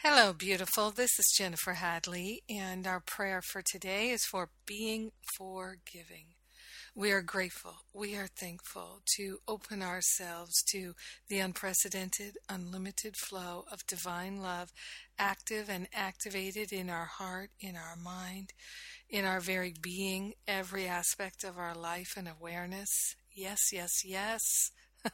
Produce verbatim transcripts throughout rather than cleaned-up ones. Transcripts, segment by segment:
Hello, beautiful. This is Jennifer Hadley, and our prayer for today is for being forgiving. We are grateful, we are thankful to open ourselves to the unprecedented, unlimited flow of divine love, active and activated in our heart, in our mind, in our very being, every aspect of our life and awareness. Yes, yes, yes.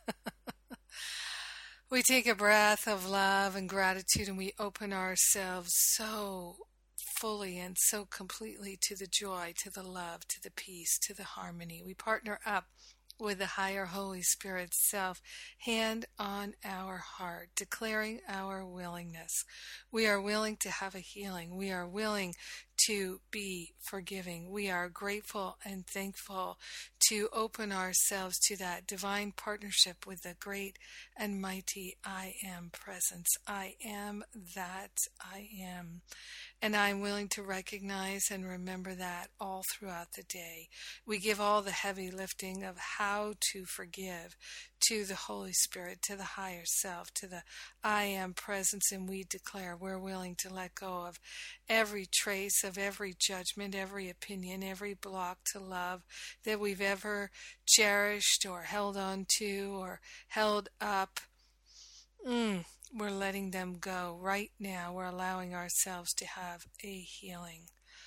We take a breath of love and gratitude and we open ourselves so fully and so completely to the joy, to the love, to the peace, to the harmony. We partner up with the higher Holy Spirit self, hand on our heart, declaring our willingness. We are willing to have a healing. We are willing to be forgiving. We are grateful and thankful to open ourselves to that divine partnership with the great and mighty I Am presence. I am that I am. And I'm willing to recognize and remember that all throughout the day. We give all the heavy lifting of how to forgive to the Holy Spirit, to the higher self, to the I Am presence, and we declare we're willing to let go of every trace of every judgment, every opinion, every block to love that we've ever cherished or held on to or held up. Mm, we're letting them go right now. We're allowing ourselves to have a healing.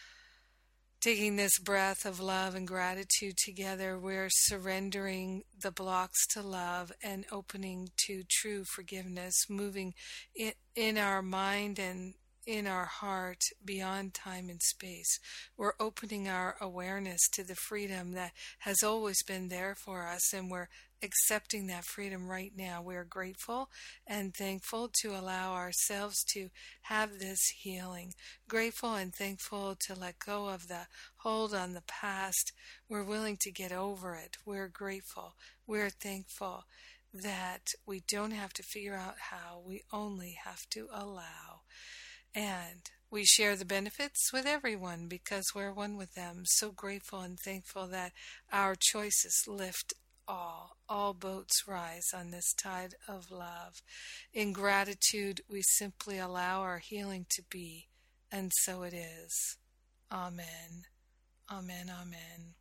Taking this breath of love and gratitude together, we're surrendering the blocks to love and opening to true forgiveness, moving in, in our mind and in our heart beyond time and space. We're opening our awareness to the freedom that has always been there for us, and we're accepting that freedom right now. We're grateful and thankful to allow ourselves to have this healing. Grateful and thankful to let go of the hold on the past. We're willing to get over it. We're grateful. We're thankful that we don't have to figure out how. We only have to allow. And we share the benefits with everyone because we're one with them. So grateful and thankful that our choices lift all. All boats rise on this tide of love. In gratitude, we simply allow our healing to be, and so it is. Amen. Amen. Amen.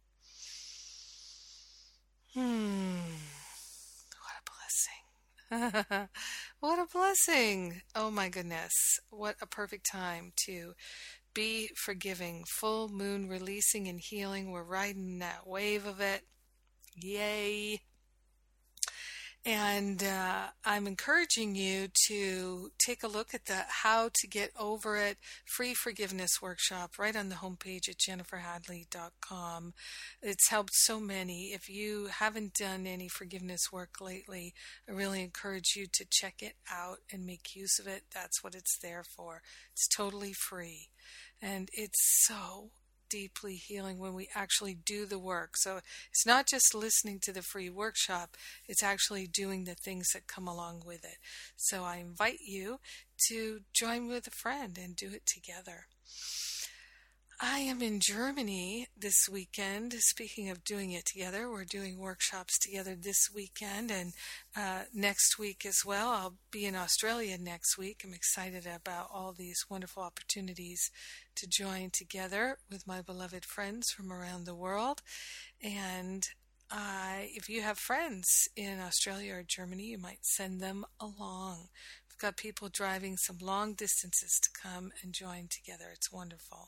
Hmm. What a blessing. What a blessing. Oh my goodness. What a perfect time to be forgiving. Full moon releasing and healing. We're riding that wave of it. Yay. And uh, I'm encouraging you to take a look at the How to Get Over It free forgiveness workshop right on the homepage at jennifer hadley dot com. It's helped so many. If you haven't done any forgiveness work lately, I really encourage you to check it out and make use of it. That's what it's there for. It's totally free. And it's so deeply healing when we actually do the work. So it's not just listening to the free workshop, it's actually doing the things that come along with it. So I invite you to join with a friend and do it together. I am in Germany this weekend. Speaking of doing it together, we're doing workshops together this weekend and uh, next week as well. I'll be in Australia next week. I'm excited about all these wonderful opportunities to join together with my beloved friends from around the world. And uh, if you have friends in Australia or Germany, you might send them along. We've got people driving some long distances to come and join together. It's wonderful.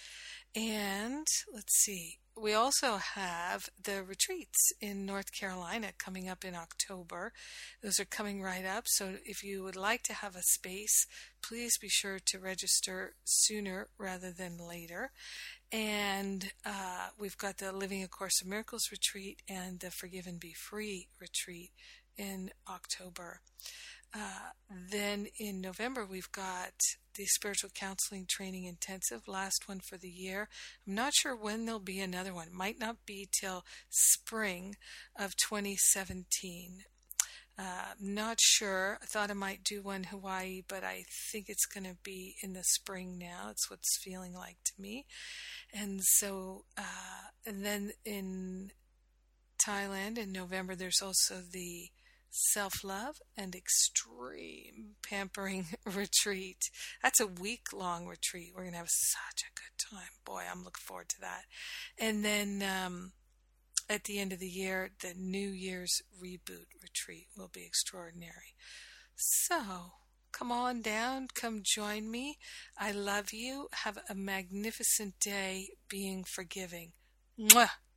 And let's see, we also have the retreats in North Carolina coming up in October. Those are coming right up. So if you would like to have a space, please be sure to register sooner rather than later. And uh, we've got the Living A Course of Miracles retreat and the Forgive and Be Free retreat in October. Uh, then in November, we've got the Spiritual Counseling Training Intensive, last one for the year. I'm not sure when there'll be another one. Might not be till spring of twenty seventeen. Uh, not sure. I thought I might do one Hawaii, but I think it's going to be in the spring now. It's what it's feeling like to me. And so, uh, and then in Thailand in November, there's also the self-love and extreme pampering retreat. That's a week-long retreat. We're going to have such a good time. Boy, I'm looking forward to that. And then um, at the end of the year, the New Year's reboot retreat will be extraordinary. So, come on down. Come join me. I love you. Have a magnificent day being forgiving. Mwah!